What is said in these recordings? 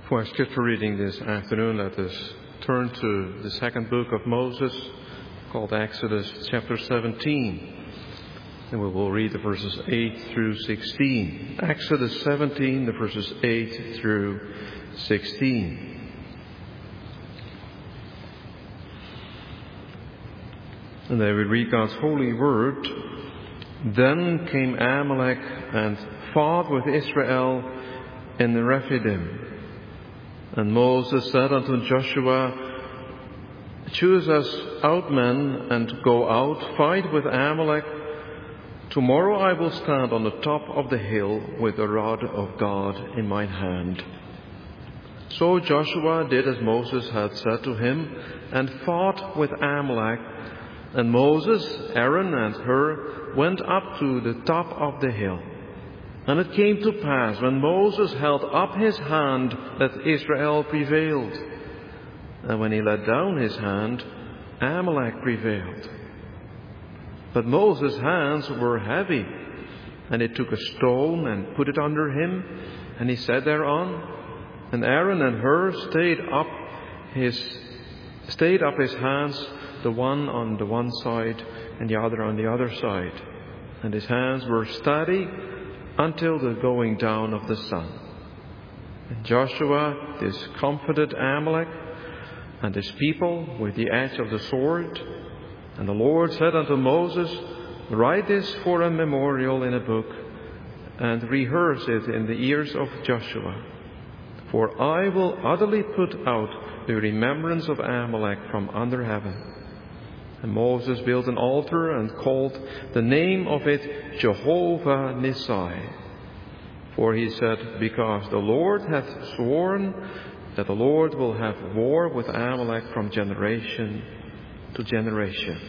For our scripture reading this afternoon, let us turn to the second book of Moses, called Exodus chapter 17. And we will read the verses 8 through 16. Exodus 17, the verses 8 through 16. And there we read God's holy word. Then came Amalek and fought with Israel in the Rephidim. And Moses said unto Joshua, Choose us out men, and go out, fight with Amalek. Tomorrow I will stand on the top of the hill with the rod of God in mine hand. So Joshua did as Moses had said to him, and fought with Amalek. And Moses, Aaron, and Hur went up to the top of the hill. And it came to pass, when Moses held up his hand, that Israel prevailed. And when he let down his hand, Amalek prevailed. But Moses' hands were heavy, and he took a stone and put it under him, and he sat thereon. And Aaron and Hur stayed up his hands, the one on the one side and the other on the other side. And his hands were steady until the going down of the sun. And Joshua discomfited Amalek and his people with the edge of the sword. And the Lord said unto Moses, Write this for a memorial in a book, and rehearse it in the ears of Joshua. For I will utterly put out the remembrance of Amalek from under heaven. And Moses built an altar and called the name of it Jehovah Nissi. For he said, Because the Lord hath sworn that the Lord will have war with Amalek from generation to generation.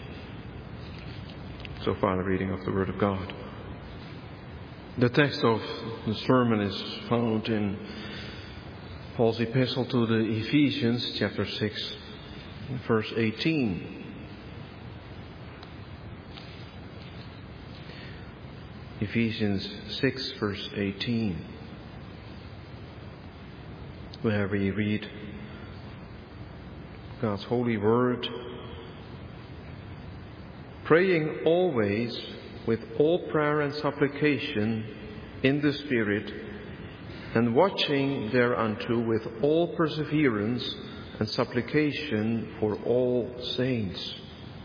So far the reading of the Word of God. The text of the sermon is found in Paul's epistle to the Ephesians, chapter 6, verse 18. Ephesians 6, verse 18, where we read God's holy word, praying always with all prayer and supplication in the Spirit, and watching thereunto with all perseverance and supplication for all saints.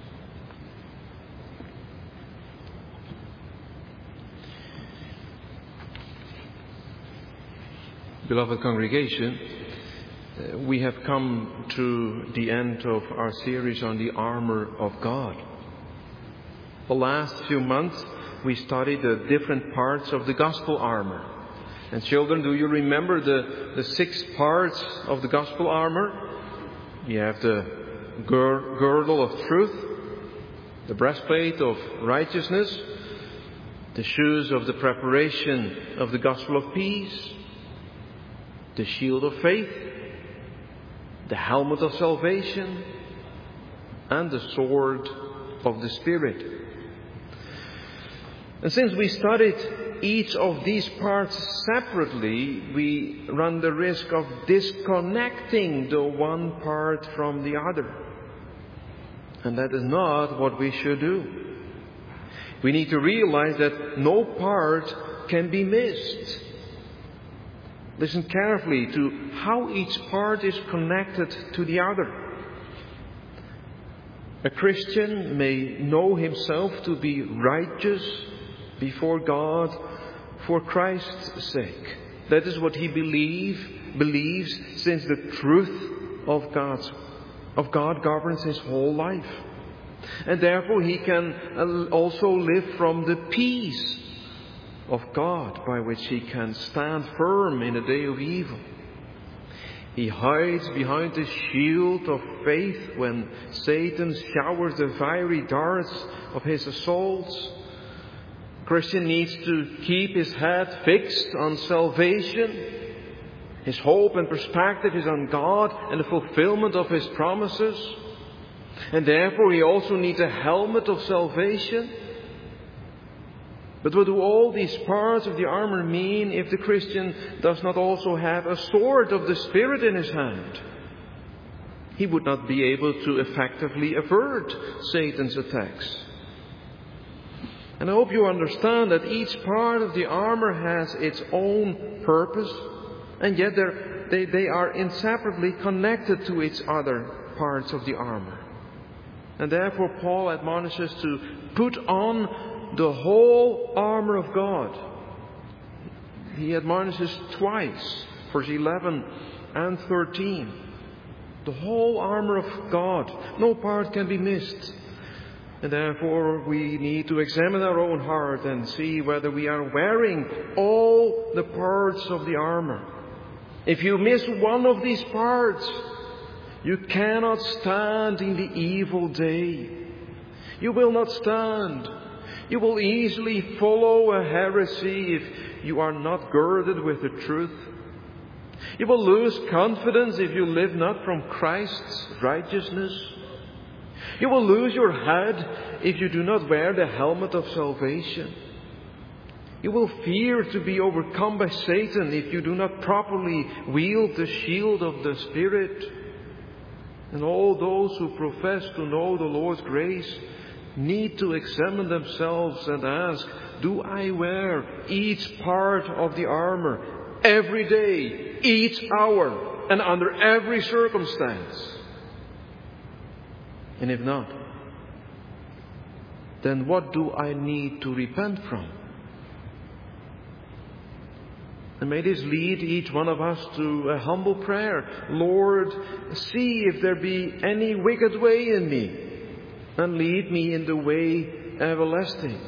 Beloved congregation, we have come to the end of our series on the armor of God. The last few months we studied the different parts of the gospel armor. And children, do you remember the 6 parts of the gospel armor? You have the girdle of truth, the breastplate of righteousness, the shoes of the preparation of the gospel of peace, the shield of faith, the helmet of salvation, and the sword of the Spirit. And since we studied each of these parts separately, we run the risk of disconnecting the one part from the other. And that is not what we should do. We need to realize that no part can be missed. Listen carefully to how each part is connected to the other. A Christian may know himself to be righteous before God for Christ's sake. That is what he believes, since the truth of God governs his whole life. And therefore he can also live from the peace of God, by which he can stand firm in the day of evil. He hides behind the shield of faith when Satan showers the fiery darts of his assaults. A Christian needs to keep his head fixed on salvation. His hope and perspective is on God and the fulfillment of His promises. And therefore he also needs a helmet of salvation. But what do all these parts of the armor mean if the Christian does not also have a sword of the Spirit in his hand? He would not be able to effectively avert Satan's attacks. And I hope you understand that each part of the armor has its own purpose, and yet they are inseparably connected to each other parts of the armor. And therefore Paul admonishes to put on the whole armor of God. He admonishes twice, verse 11 and 13. The whole armor of God. No part can be missed. And therefore we need to examine our own heart and see whether we are wearing all the parts of the armor. If you miss one of these parts, you cannot stand in the evil day. You will not stand. You will easily follow a heresy if you are not girded with the truth. You will lose confidence if you live not from Christ's righteousness. You will lose your head if you do not wear the helmet of salvation. You will fear to be overcome by Satan if you do not properly wield the shield of the Spirit. And all those who profess to know the Lord's grace need to examine themselves and ask, do I wear each part of the armor every day, each hour, and under every circumstance? And if not, then what do I need to repent from? And may this lead each one of us to a humble prayer. Lord, see if there be any wicked way in me, and lead me in the way everlasting.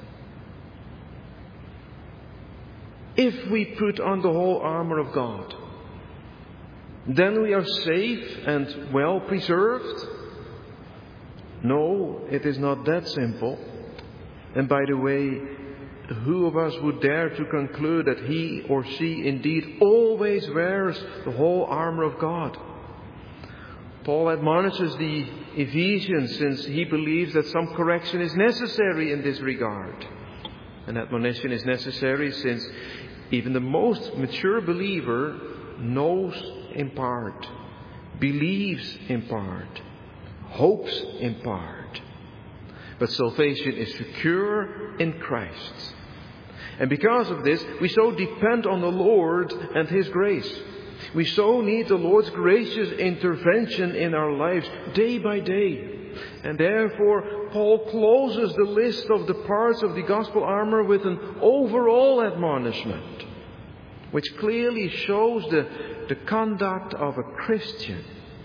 If we put on the whole armor of God, then we are safe and well preserved. No, it is not that simple. And by the way, who of us would dare to conclude that he or she indeed always wears the whole armor of God? Paul admonishes the Ephesians since he believes that some correction is necessary in this regard. An admonition is necessary since even the most mature believer knows in part, believes in part, hopes in part. But salvation is secure in Christ. And because of this, we so depend on the Lord and His grace. We so need the Lord's gracious intervention in our lives day by day. And therefore, Paul closes the list of the parts of the gospel armor with an overall admonishment, which clearly shows the conduct of a Christian.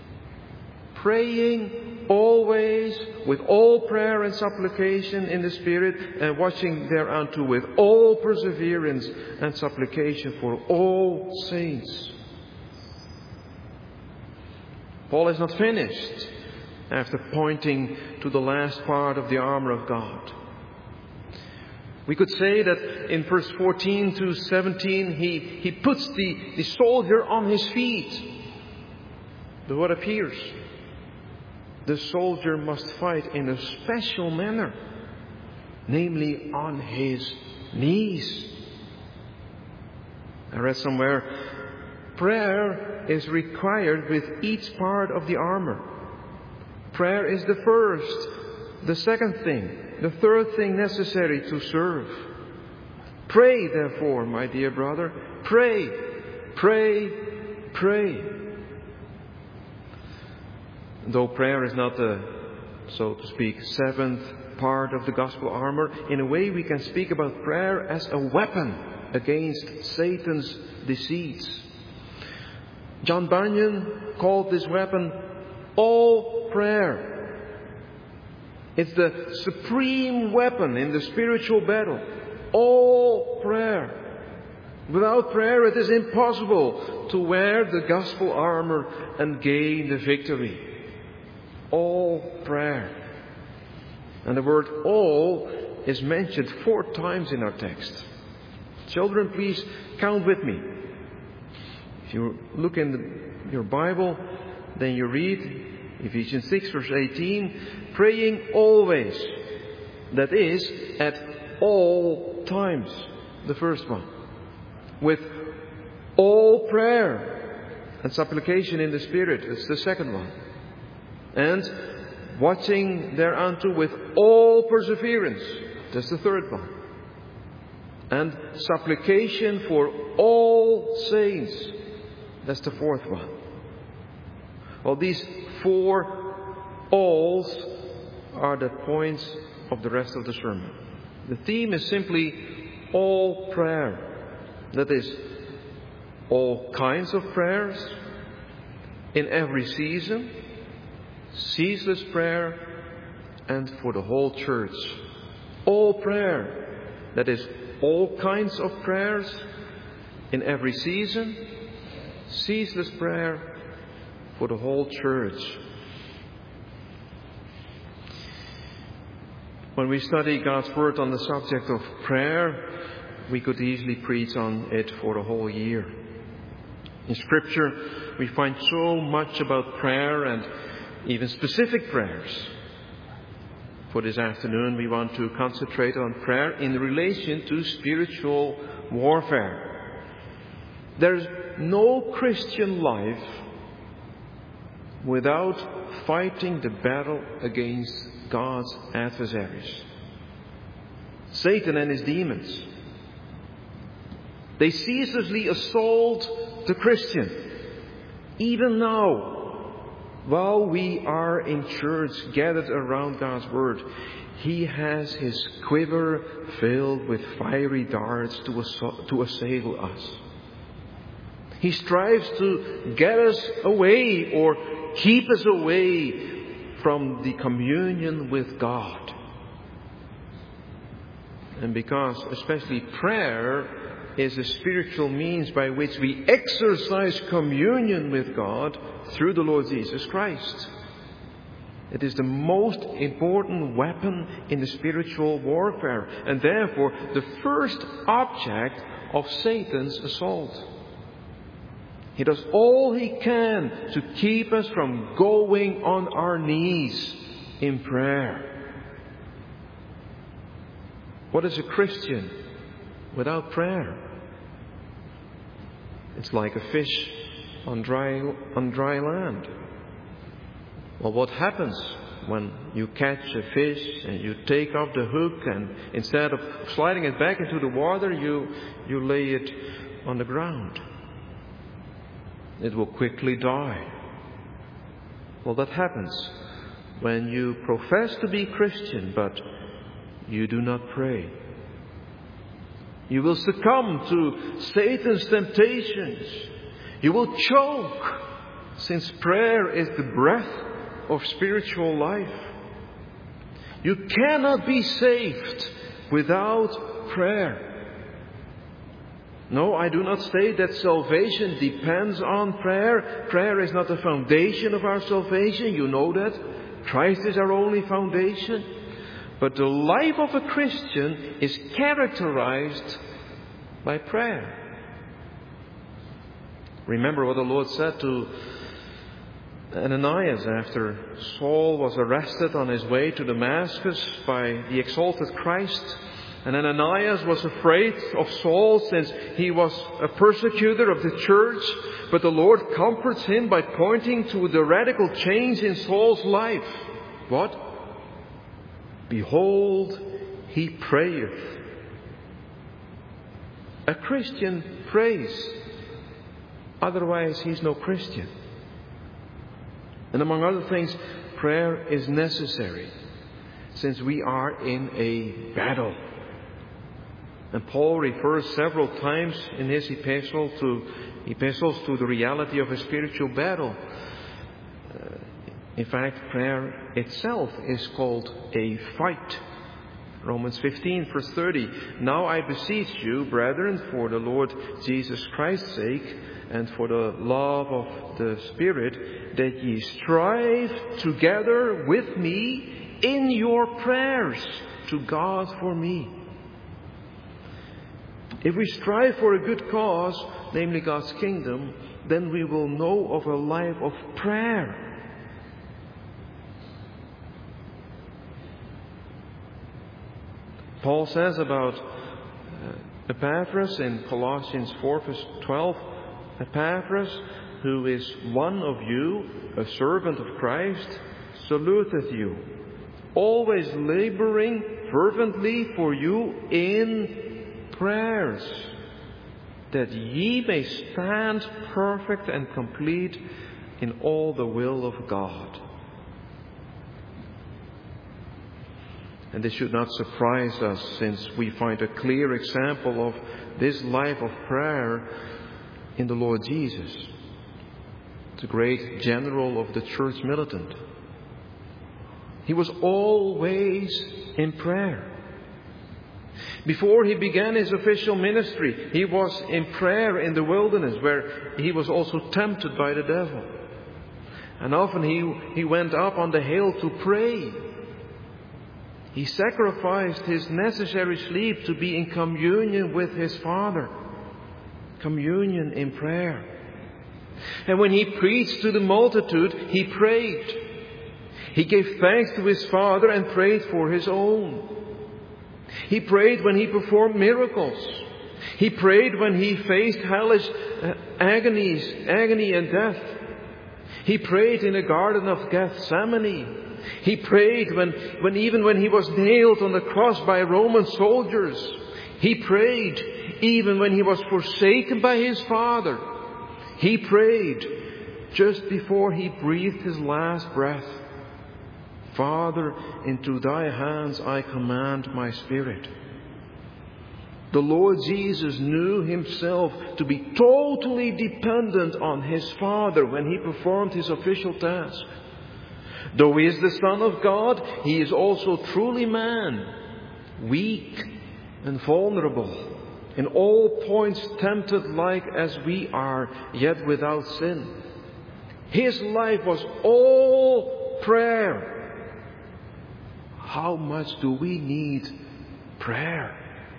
Praying always with all prayer and supplication in the Spirit, and watching thereunto with all perseverance and supplication for all saints. Paul is not finished after pointing to the last part of the armor of God. We could say that in verse 14 to 17 he puts the soldier on his feet. But what appears? The soldier must fight in a special manner, namely on his knees. I read somewhere, prayer is required with each part of the armor. Prayer is the first, the second thing, the third thing necessary to serve. Pray, therefore, my dear brother, pray, pray, pray. Though prayer is not the, so to speak, seventh part of the gospel armor, in a way we can speak about prayer as a weapon against Satan's deceits. John Bunyan called this weapon all prayer. It's the supreme weapon in the spiritual battle. All prayer. Without prayer it is impossible to wear the gospel armor and gain the victory. All prayer. And the word all is mentioned 4 times in our text. Children, please count with me. If you look in your Bible, then you read Ephesians 6 verse 18, praying always. That is, at all all times, the first one. With all prayer and supplication in the Spirit, it's the second one. And watching thereunto with all perseverance, that's the third one. And supplication for all saints, that's the fourth one. Well, these 4 alls are the points of the rest of the sermon. The theme is simply all prayer. That is, all kinds of prayers, in every season, ceaseless prayer, and for the whole church. All prayer, that is, all kinds of prayers, in every season, ceaseless prayer, for the whole church. When we study God's Word on the subject of prayer, we could easily preach on it for the whole year. In Scripture, we find so much about prayer and even specific prayers. For this afternoon, we want to concentrate on prayer in relation to spiritual warfare. There's no Christian life without fighting the battle against God's adversaries, Satan and his demons. They ceaselessly assault the Christian. Even now, while we are in church gathered around God's Word, he has his quiver filled with fiery darts to assail us. He strives to get us away or keep us away from the communion with God. And because especially prayer is a spiritual means by which we exercise communion with God through the Lord Jesus Christ. It is the most important weapon in the spiritual warfare, and therefore the first object of Satan's assault. He does all he can to keep us from going on our knees in prayer. What is a Christian without prayer? It's like a fish on dry land. Well, what happens when you catch a fish and you take off the hook, and instead of sliding it back into the water, you lay it on the ground? It will quickly die. Well, that happens when you profess to be Christian, but you do not pray. You will succumb to Satan's temptations. You will choke, since prayer is the breath of spiritual life. You cannot be saved without prayer. No, I do not say that salvation depends on prayer. Prayer is not the foundation of our salvation. You know that. Christ is our only foundation. But the life of a Christian is characterized by prayer. Remember what the Lord said to Ananias after Saul was arrested on his way to Damascus by the exalted Christ. And Ananias was afraid of Saul, since he was a persecutor of the church. But the Lord comforts him by pointing to the radical change in Saul's life. What? Behold, he prayeth. A Christian prays. Otherwise, he's no Christian. And among other things, prayer is necessary, since we are in a battle. And Paul refers several times in his epistles to the reality of a spiritual battle. In fact, prayer itself is called a fight. Romans 15, verse 30. Now I beseech you, brethren, for the Lord Jesus Christ's sake, and for the love of the Spirit, that ye strive together with me in your prayers to God for me. If we strive for a good cause, namely God's kingdom, then we will know of a life of prayer. Paul says about Epaphras in Colossians 4 verse 12. Epaphras, who is one of you, a servant of Christ, saluteth you, always laboring fervently for you in prayers, that ye may stand perfect and complete in all the will of God. And this should not surprise us, since we find a clear example of this life of prayer in the Lord Jesus, the great general of the church militant. He was always in prayer. Before he began his official ministry, he was in prayer in the wilderness, where he was also tempted by the devil. And often he went up on the hill to pray. He sacrificed his necessary sleep to be in communion with his Father. Communion in prayer. And when he preached to the multitude, he prayed. He gave thanks to his Father and prayed for his own. He prayed when he performed miracles. He prayed when he faced hellish agony and death. He prayed in the Garden of Gethsemane. He prayed when even when he was nailed on the cross by Roman soldiers. He prayed even when he was forsaken by his Father. He prayed just before he breathed his last breath. Father, into thy hands I command my spirit. The Lord Jesus knew himself to be totally dependent on his Father when he performed his official task. Though he is the Son of God, he is also truly man, weak and vulnerable, in all points tempted like as we are, yet without sin. His life was all prayer. How much do we need prayer?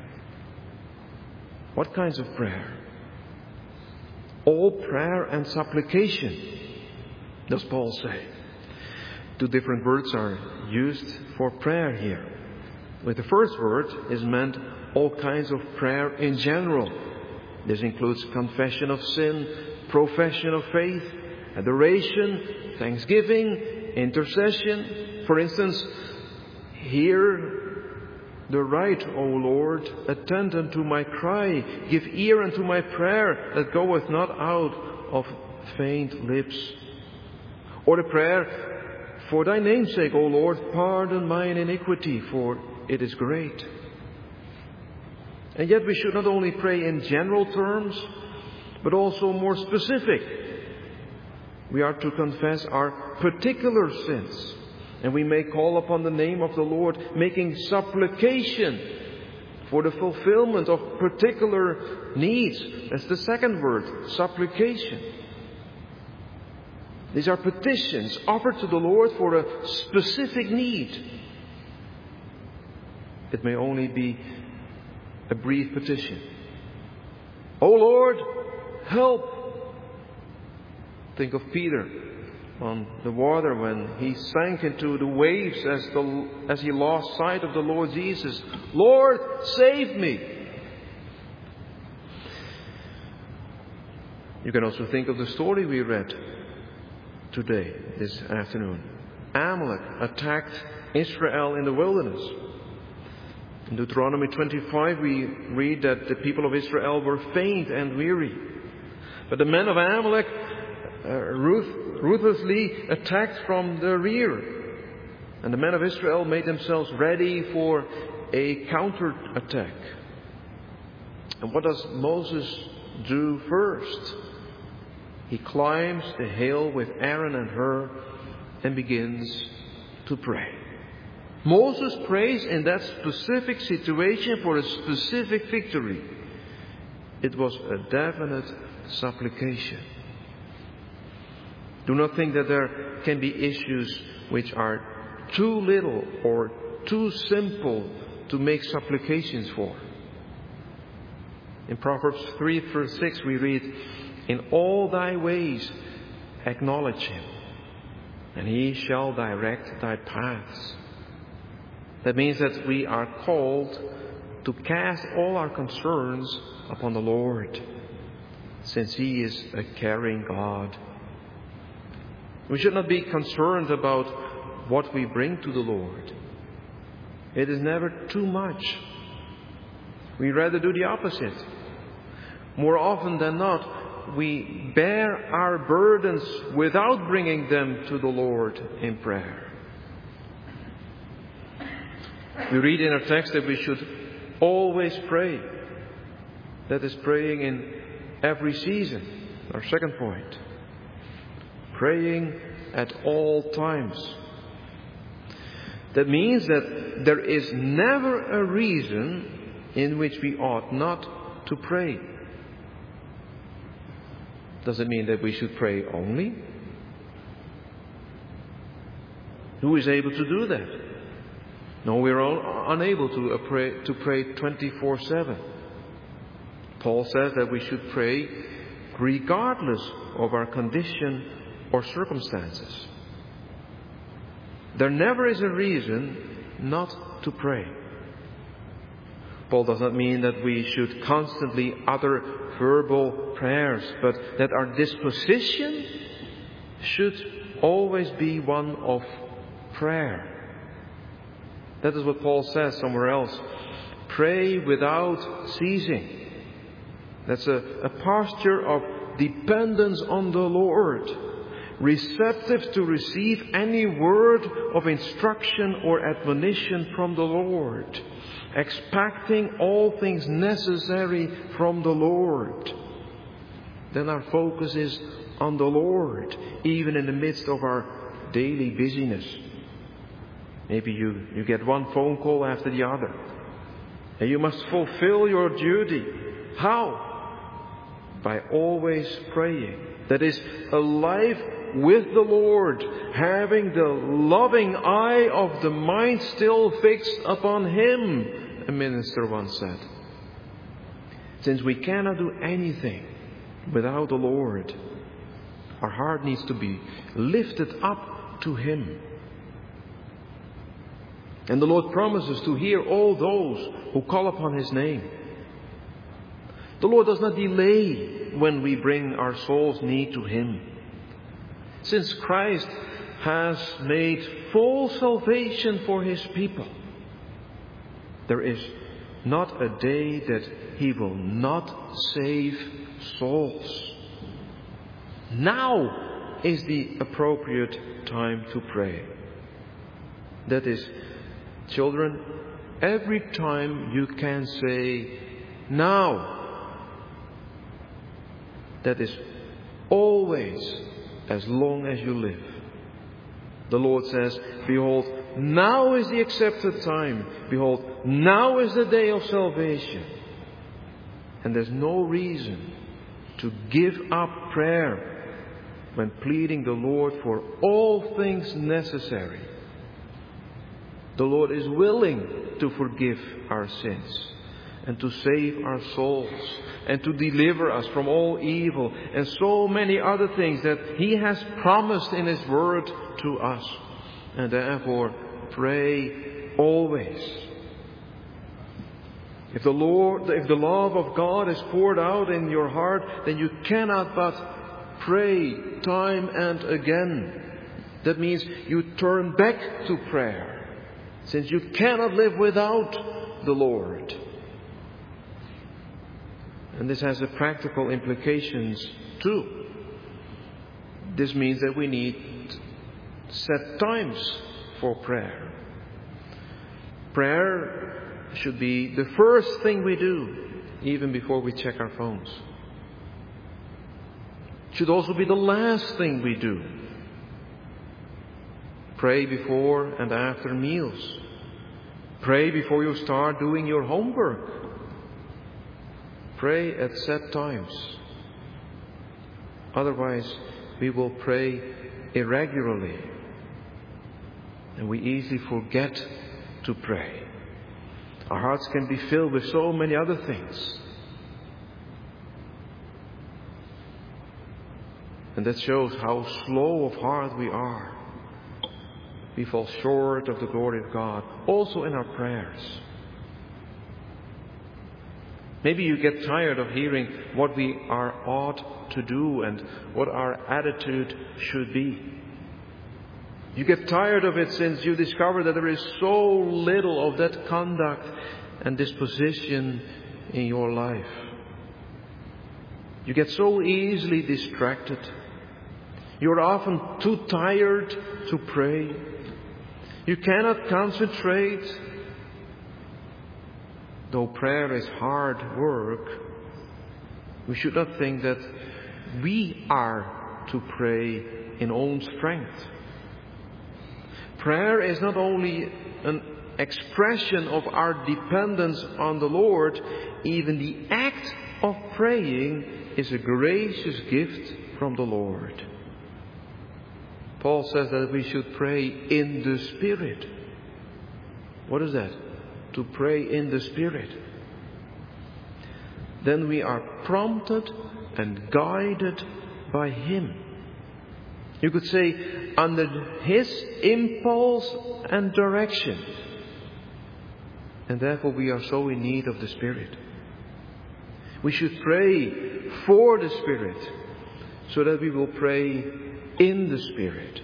What kinds of prayer? All prayer and supplication, does Paul say. Two different words are used for prayer here. With the first word is meant all kinds of prayer in general. This includes confession of sin, profession of faith, adoration, thanksgiving, intercession. For instance, hear the right, O Lord, attend unto my cry, give ear unto my prayer that goeth not out of faint lips. Or the prayer, for thy name's sake, O Lord, pardon mine iniquity, for it is great. And yet we should not only pray in general terms, but also more specific. We are to confess our particular sins. And we may call upon the name of the Lord, making supplication for the fulfillment of particular needs. That's the second word, supplication. These are petitions offered to the Lord for a specific need. It may only be a brief petition. O Lord, help! Think of Peter on the water when he sank into the waves as he lost sight of the Lord Jesus. Lord, save me! You can also think of the story we read today, this afternoon. Amalek attacked Israel in the wilderness. In Deuteronomy 25 we read that the people of Israel were faint and weary. But the men of Amalek ruthlessly attacked from the rear. And the men of Israel made themselves ready for a counterattack. And what does Moses do first? He climbs the hill with Aaron and Hur and begins to pray. Moses prays in that specific situation for a specific victory. It was a definite supplication. Do not think that there can be issues which are too little or too simple to make supplications for. In Proverbs 3 verse 6 we read, in all thy ways acknowledge him, and he shall direct thy paths. That means that we are called to cast all our concerns upon the Lord, since He is a caring God. We should not be concerned about what we bring to the Lord. It is never too much. We rather do the opposite. More often than not, we bear our burdens without bringing them to the Lord in prayer. We read in our text that we should always pray. That is praying in every season. Our second point. Praying at all times. That means that there is never a reason in which we ought not to pray. Does it mean that we should pray only? Who is able to do that? No, we are unable to pray 24/7. Paul says that we should pray regardless of our condition or circumstances. There never is a reason not to pray. Paul does not mean that we should constantly utter verbal prayers, but that our disposition should always be one of prayer. That is what Paul says somewhere else. Pray without ceasing. That's a posture of dependence on the Lord, receptive to receive any word of instruction or admonition from the Lord, expecting all things necessary from the Lord. Then our focus is on the Lord, even in the midst of our daily busyness. Maybe you get one phone call after the other, and you must fulfill your duty. How? By always praying. That is, a life with the Lord, having the loving eye of the mind still fixed upon Him, a minister once said. Since we cannot do anything without the Lord, our heart needs to be lifted up to Him. And the Lord promises to hear all those who call upon His name. The Lord does not delay when we bring our soul's need to Him. Since Christ has made full salvation for His people, there is not a day that He will not save souls. Now is the appropriate time to pray. That is, children, every time you can say, now. That is always, as long as you live. The Lord says, behold, now is the accepted time. Behold, now is the day of salvation. And there's no reason to give up prayer when pleading the Lord for all things necessary. The Lord is willing to forgive our sins and to save our souls and to deliver us from all evil and so many other things that He has promised in His Word to us. And therefore, pray always. If the love of God is poured out in your heart, then you cannot but pray time and again. That means you turn back to prayer, since you cannot live without the Lord. And this has practical implications too. This means that we need set times for prayer. Prayer should be the first thing we do, even before we check our phones. It should also be the last thing we do. Pray before and after meals. Pray before you start doing your homework. Pray at set times. Otherwise, we will pray irregularly. And we easily forget to pray. Our hearts can be filled with so many other things. And that shows how slow of heart we are. We fall short of the glory of God, also in our prayers. Maybe you get tired of hearing what we are ought to do and what our attitude should be. You get tired of it since you discover that there is so little of that conduct and disposition in your life. You get so easily distracted. You're often too tired to pray. You cannot concentrate. Though prayer is hard work, we should not think that we are to pray in own strength. Prayer is not only an expression of our dependence on the Lord, even the act of praying is a gracious gift from the Lord. Paul says that we should pray in the Spirit. What is that? To pray in the Spirit. Then we are prompted and guided by Him. You could say, under His impulse and direction. And therefore we are so in need of the Spirit. We should pray for the Spirit, so that we will pray in the Spirit.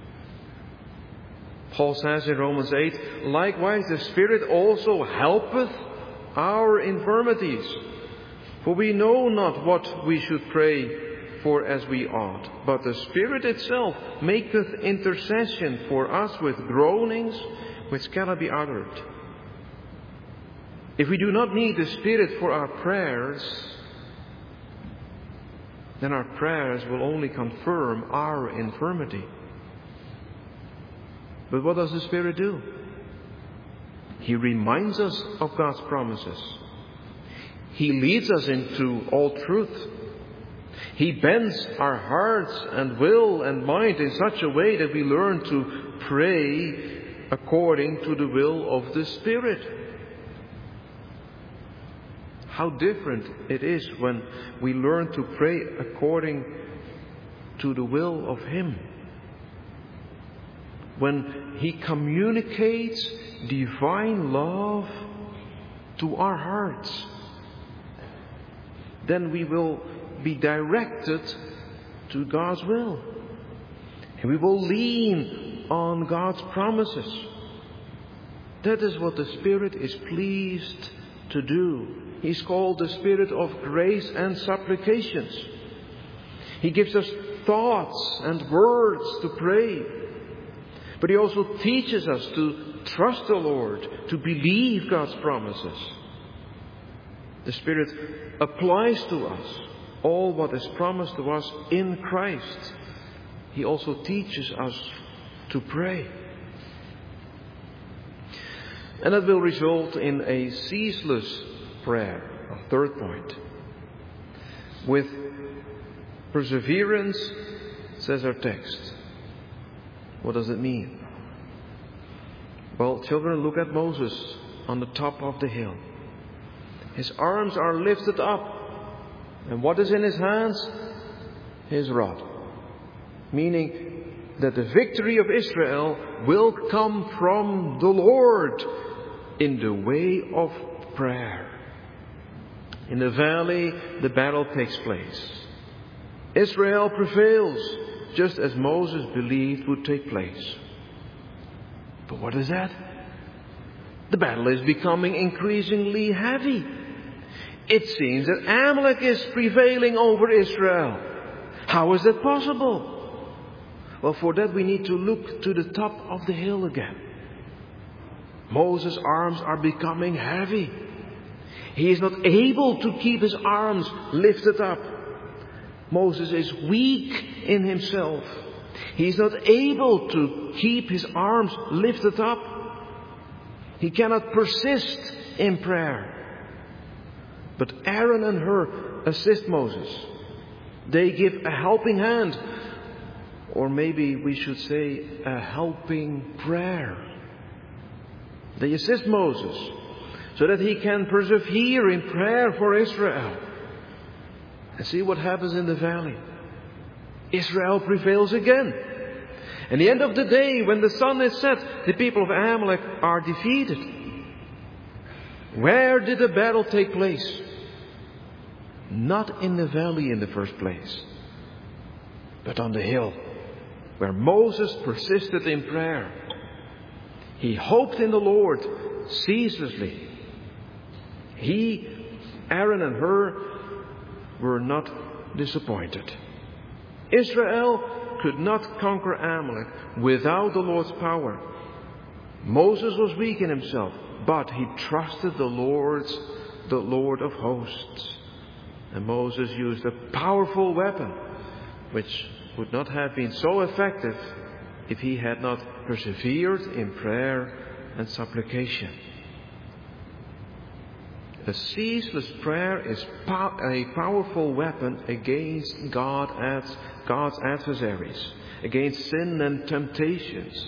Paul says in Romans 8, likewise the Spirit also helpeth our infirmities. For we know not what we should pray for as we ought, but the Spirit itself maketh intercession for us with groanings which cannot be uttered. If we do not need the Spirit for our prayers, then our prayers will only confirm our infirmity. But what does the Spirit do? He reminds us of God's promises. He leads us into all truth. He bends our hearts and will and mind in such a way that we learn to pray according to the will of the Spirit. How different it is when we learn to pray according to the will of Him. When He communicates divine love to our hearts, then we will be directed to God's will. And we will lean on God's promises. That is what the Spirit is pleased to do. He's called the Spirit of grace and supplications. He gives us thoughts and words to pray. But He also teaches us to trust the Lord, to believe God's promises. The Spirit applies to us all what is promised to us in Christ. He also teaches us to pray. And that will result in a ceaseless prayer. A third point. With perseverance, says our text. What does it mean? Well, children, look at Moses on the top of the hill. His arms are lifted up. And what is in his hands? His rod. Meaning that the victory of Israel will come from the Lord in the way of prayer. In the valley, the battle takes place. Israel prevails, just as Moses believed would take place. But what is that? The battle is becoming increasingly heavy. It seems that Amalek is prevailing over Israel. How is that possible? Well, for that we need to look to the top of the hill again. Moses' arms are becoming heavy. He is not able to keep his arms lifted up. Moses is weak in himself. He is not able to keep his arms lifted up. He cannot persist in prayer. But Aaron and Hur assist Moses. They give a helping hand. Or maybe we should say a helping prayer. They assist Moses so that he can persevere in prayer for Israel. And see what happens in the valley. Israel prevails again. And the end of the day, when the sun is set, the people of Amalek are defeated. Where did the battle take place? not in the valley in the first place, but on the hill, where Moses persisted in prayer. He hoped in the Lord ceaselessly. Aaron and Hur were not disappointed. Israel could not conquer Amalek without the Lord's power. Moses was weak in himself, but he trusted the Lord of hosts. And Moses used a powerful weapon, which would not have been so effective if he had not persevered in prayer and supplication. A ceaseless prayer is a powerful weapon against God's adversaries, against sin and temptations.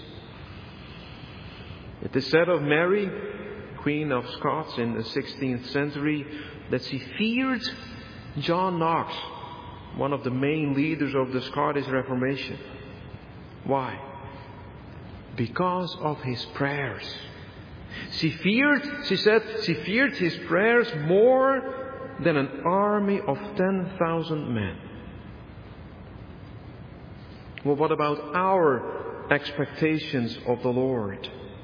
It is said of Mary, Queen of Scots in the 16th century, that she feared John Knox, one of the main leaders of the Scottish Reformation. Why? Because of his prayers. She said she feared his prayers more than an army of 10,000 men. Well, what about our expectations of the Lord?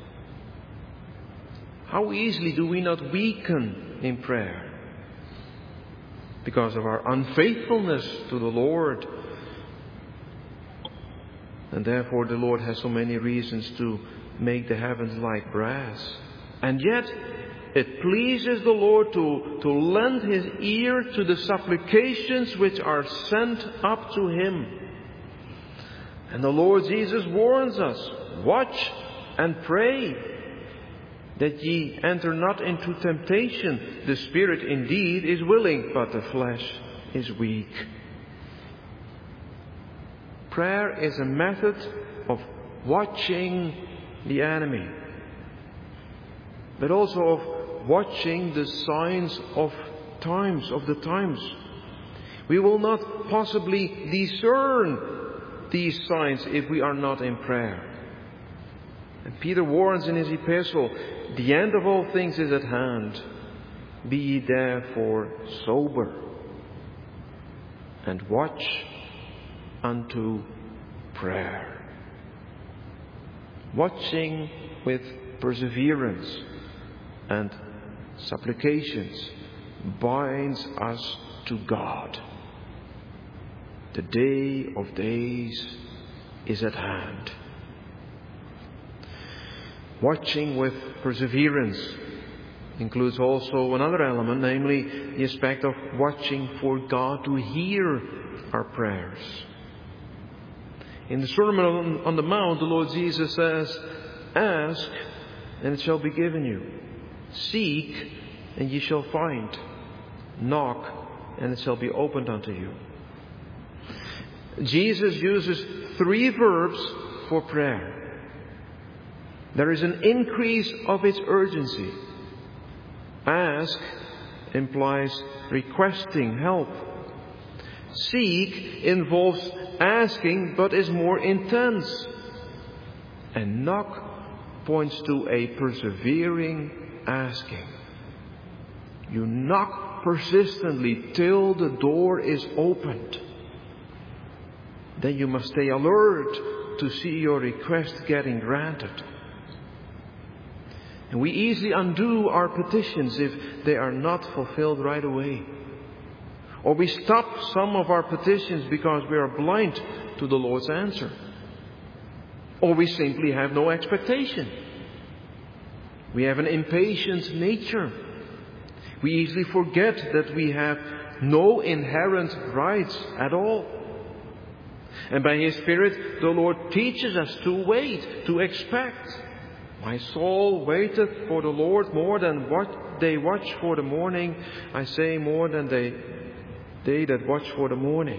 How easily do we not weaken in prayer because of our unfaithfulness to the Lord? And therefore the Lord has so many reasons to make the heavens like brass. And yet it pleases the Lord to lend His ear to the supplications which are sent up to Him. And the Lord Jesus warns us, watch and pray, that ye enter not into temptation. The spirit indeed is willing, but the flesh is weak. Prayer is a method of watching the enemy, but also of watching the signs of the times. We will not possibly discern these signs if we are not in prayer. And Peter warns in his epistle, the end of all things is at hand. Be ye therefore sober, and watch unto prayer. Watching with perseverance and supplications binds us to God. The day of days is at hand. Watching with perseverance includes also another element, namely the aspect of watching for God to hear our prayers. In the Sermon on the Mount, the Lord Jesus says, ask, and it shall be given you. Seek, and ye shall find. Knock, and it shall be opened unto you. Jesus uses 3 verbs for prayer. There is an increase of its urgency. Ask implies requesting help. Seek involves asking but is more intense. And knock points to a persevering asking. You knock persistently till the door is opened. Then you must stay alert to see your request getting granted. And we easily undo our petitions if they are not fulfilled right away. Or we stop some of our petitions because we are blind to the Lord's answer. Or we simply have no expectation. We have an impatient nature. We easily forget that we have no inherent rights at all. And by His Spirit, the Lord teaches us to wait, to expect. My soul waiteth for the Lord more than what they watch for the morning. I say more than they that watch for the morning.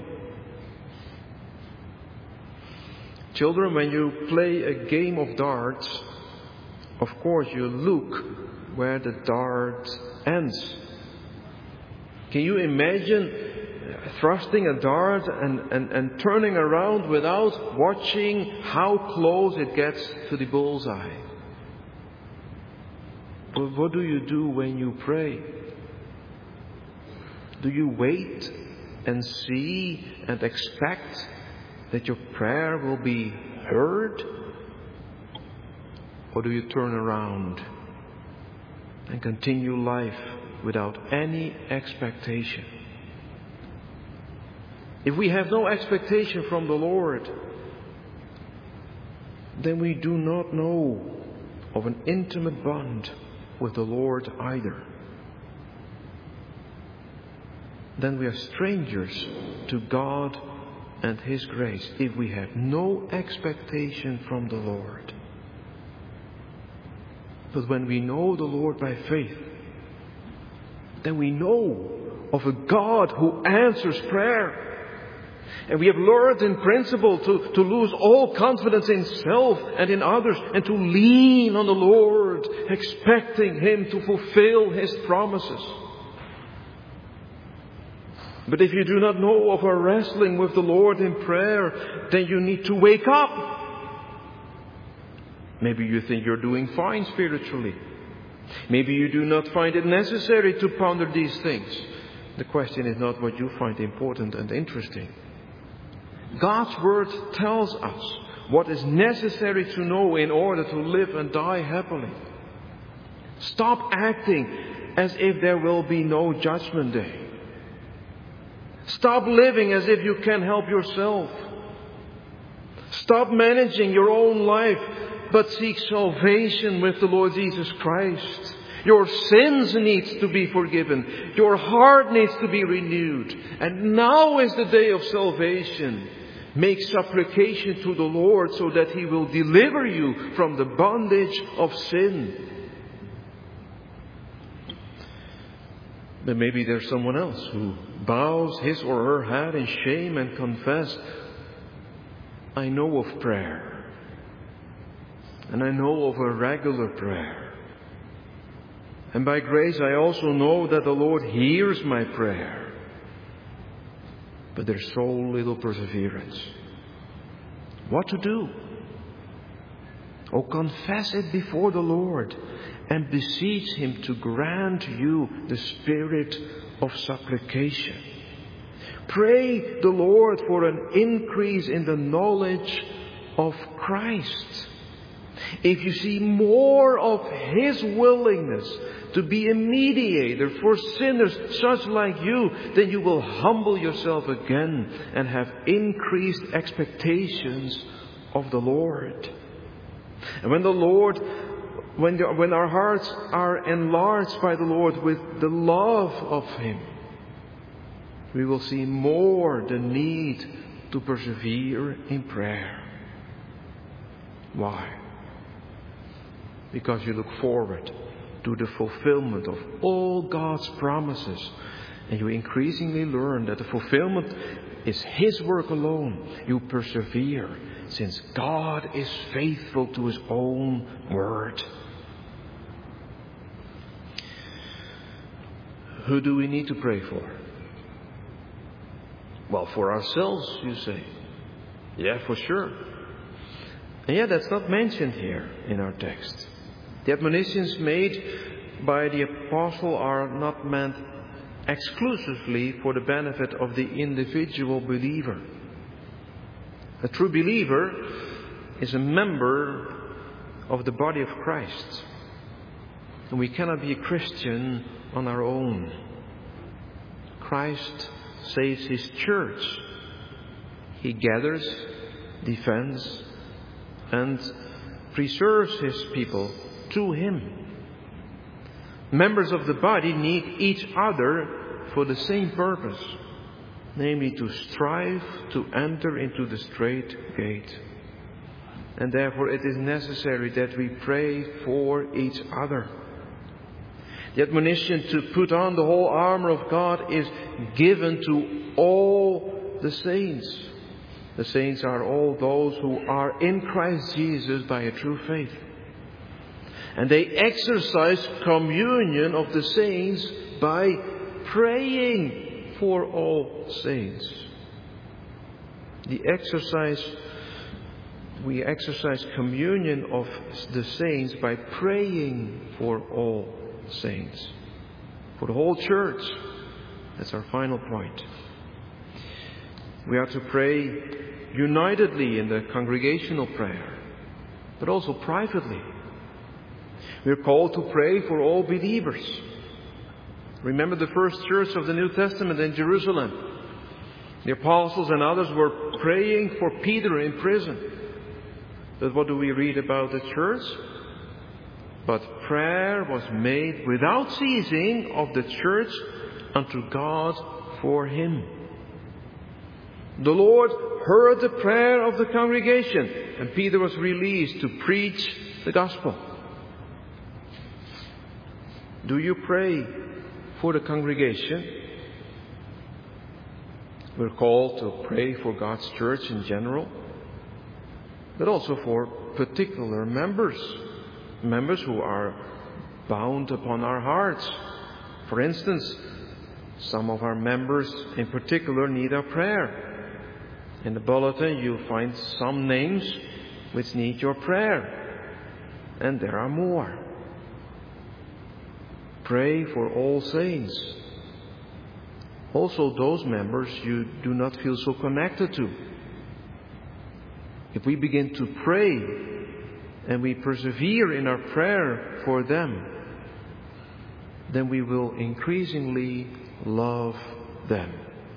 Children, when you play a game of darts, of course you look where the dart ends. Can you imagine thrusting a dart and turning around without watching how close it gets to the bullseye? But what do you do when you pray? Do you wait and see and expect that your prayer will be heard? Or do you turn around and continue life without any expectation? If we have no expectation from the Lord, then we do not know of an intimate bond with the Lord either. Then we are strangers to God and His grace if we have no expectation from the Lord. But when we know the Lord by faith, then we know of a God who answers prayer. And we have learned in principle to lose all confidence in self and in others and to lean on the Lord, expecting Him to fulfill His promises. But if you do not know of a wrestling with the Lord in prayer, then you need to wake up. Maybe you think you're doing fine spiritually. Maybe you do not find it necessary to ponder these things. The question is not what you find important and interesting. God's Word tells us what is necessary to know in order to live and die happily. Stop acting as if there will be no judgment day. Stop living as if you can help yourself. Stop managing your own life, but seek salvation with the Lord Jesus Christ. Your sins need to be forgiven. Your heart needs to be renewed. And now is the day of salvation. Make supplication to the Lord so that He will deliver you from the bondage of sin. But maybe there's someone else who bows his or her head in shame and confess, I know of prayer. And I know of a regular prayer. And by grace I also know that the Lord hears my prayer. But there's so little perseverance. What to do? Oh, confess it before the Lord and beseech Him to grant you the spirit of supplication. Pray the Lord for an increase in the knowledge of Christ. If you see more of His willingness to be a mediator for sinners such like you, then you will humble yourself again and have increased expectations of the Lord. And when our hearts are enlarged by the Lord with the love of Him, we will see more the need to persevere in prayer. Why? Because you look forward to the fulfillment of all God's promises. And you increasingly learn that the fulfillment is His work alone. You persevere since God is faithful to His own word. Who do we need to pray for? Well, for ourselves, you say. Yeah, for sure. And yet that's not mentioned here in our text. The admonitions made by the apostle are not meant exclusively for the benefit of the individual believer. A true believer is a member of the body of Christ. And we cannot be a Christian on our own. Christ saves His church. He gathers, defends, and preserves His people to Him. Members of the body need each other for the same purpose, namely to strive to enter into the straight gate. And therefore it is necessary that we pray for each other. The admonition to put on the whole armor of God is given to all the saints. The saints are all those who are in Christ Jesus by a true faith. And they exercise communion of the saints by praying for all saints. We exercise communion of the saints by praying for all saints, for the whole church. That's our final point. We are to pray unitedly in the congregational prayer, but also privately. We are called to pray for all believers. Remember the first church of the New Testament in Jerusalem. The apostles and others were praying for Peter in prison. But what do we read about the church? But prayer was made without ceasing of the church unto God for him. The Lord heard the prayer of the congregation, and Peter was released to preach the gospel. Do you pray for the congregation? We're called to pray for God's church in general, but also for particular members who are bound upon our hearts. For instance, some of our members in particular need our prayer. In the bulletin you'll find some names which need your prayer, and there are more. Pray for all saints. Also those members you do not feel so connected to. If we begin to pray and we persevere in our prayer for them, then we will increasingly love them.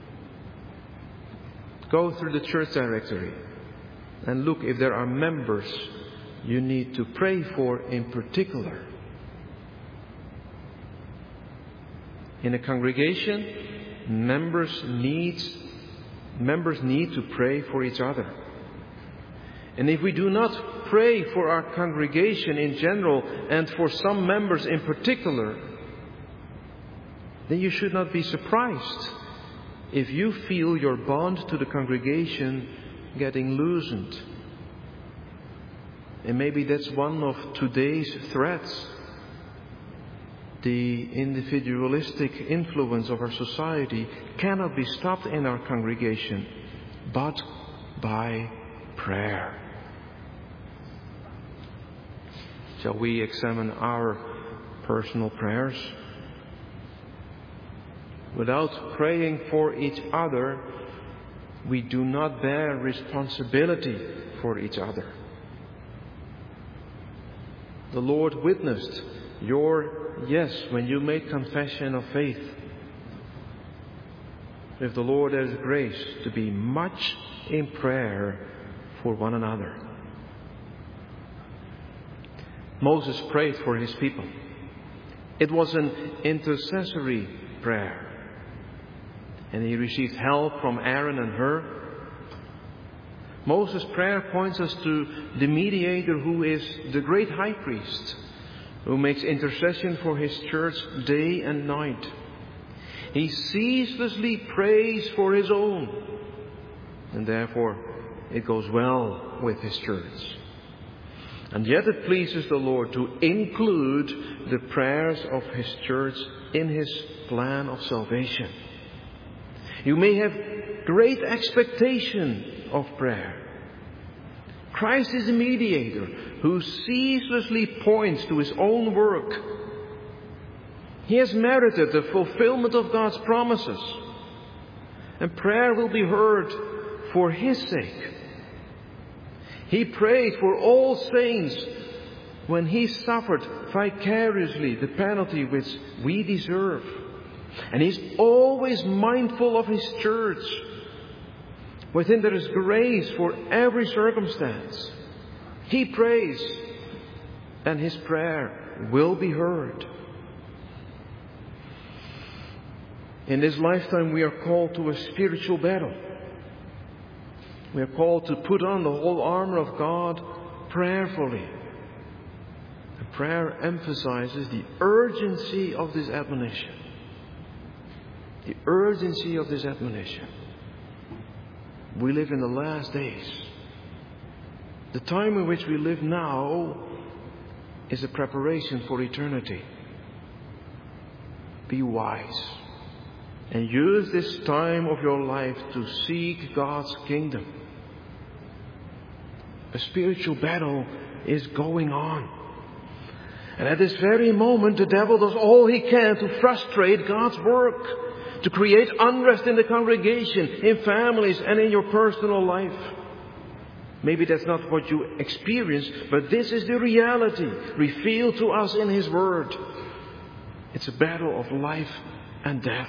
Go through the church directory and look if there are members you need to pray for in particular. In a congregation, members need to pray for each other. And if we do not pray for our congregation in general and for some members in particular, then you should not be surprised if you feel your bond to the congregation getting loosened. And maybe that's one of today's threats. The individualistic influence of our society cannot be stopped in our congregation, but by prayer. Shall we examine our personal prayers? Without praying for each other, we do not bear responsibility for each other. The Lord witnessed your yes when you made confession of faith. If the Lord has grace to be much in prayer for one another. Moses prayed for his people. It was an intercessory prayer. And he received help from Aaron and Hur. Moses' prayer points us to the mediator who is the great high priest, who makes intercession for his church day and night. He ceaselessly prays for his own, and therefore it goes well with his church. And yet it pleases the Lord to include the prayers of his church in his plan of salvation. You may have great expectation of prayer. Christ is a mediator who ceaselessly points to his own work. He has merited the fulfillment of God's promises. And prayer will be heard for his sake. He prayed for all saints when he suffered vicariously the penalty which we deserve. And he's always mindful of his church. With him there is grace for every circumstance. He prays, and his prayer will be heard. In this lifetime we are called to a spiritual battle. We are called to put on the whole armor of God prayerfully. And prayer emphasizes the urgency of this admonition. The urgency of this admonition. We live in the last days. The time in which we live now is a preparation for eternity. Be wise and use this time of your life to seek God's kingdom. A spiritual battle is going on. And at this very moment, the devil does all he can to frustrate God's work, to create unrest in the congregation, in families, and in your personal life. Maybe that's not what you experience, but this is the reality revealed to us in His Word. It's a battle of life and death.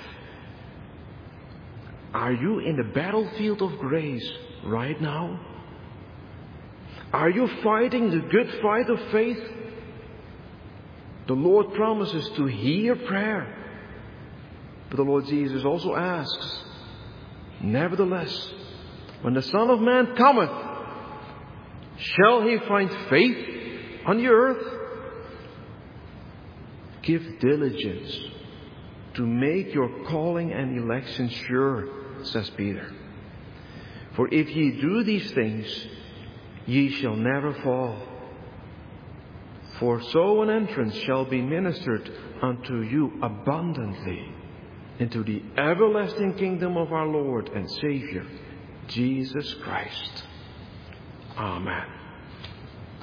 Are you in the battlefield of grace right now? Are you fighting the good fight of faith? The Lord promises to hear prayer. But the Lord Jesus also asks, nevertheless, when the Son of Man cometh, shall He find faith on the earth? Give diligence to make your calling and election sure, says Peter. For if ye do these things, ye shall never fall. For so an entrance shall be ministered unto you abundantly into the everlasting kingdom of our Lord and Savior, Jesus Christ. Amen.